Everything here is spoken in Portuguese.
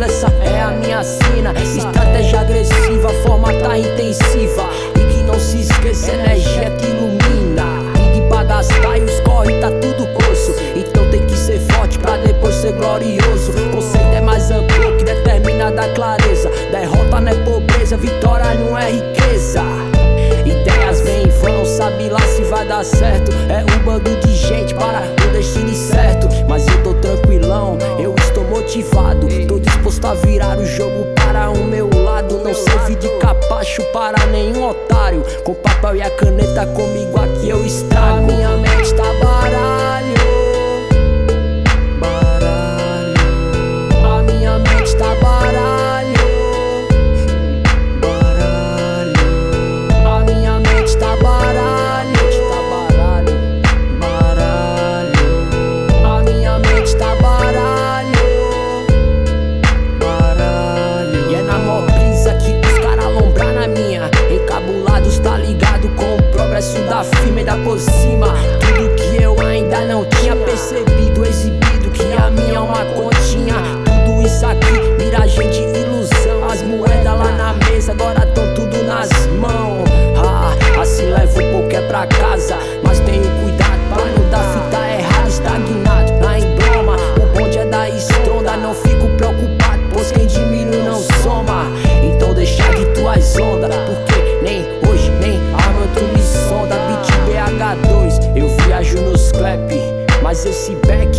essa é a minha sina. Estratégia agressiva, forma tá intensiva. E que não se esqueça, energia que ilumina. E pra gastar e os corre tá tudo coço. Então tem que ser forte pra depois ser glorioso. Conceito é mais amplo que determina da clareza. Derrota não é pobreza, vitória não é riqueza. Ideias vêm e vão, sabe lá se vai dar certo. É um bando de gente para o destino certo. Mas eu tô tranquilão, eu estou motivado. Tô disposto a virar o jogo para o meu lado. Não serve de capacho para nenhum otário. Com papel e a caneta comigo aqui eu estrago. A minha mente tá baralho, baralho. A minha mente tá baralho, baralho. A minha mente tá baralho, baralho, baralho. A minha mente tá baralho, baralho. E é na mó brisa que os caras alombrar na minha. Encabulados, tá ligado com o progresso da firma e da por cima. Tudo que eu ainda não tinha percebido, exibido que a minha alma continha. Tudo isso aqui, miragem de ilusão. As moedas lá na mesa, agora tão tudo nas mãos. Assim levo um pouco é pra casa, mas tenho cuidado pra não dar fita errada, estagnado na embroma. O bonde é da estronda, não fico preocupado, pois quem diminui não soma. Então deixa de tuas ondas, porque nem hoje, nem amanhã tu me sonda. Beat BH2, eu viajo nos clap, mas esse back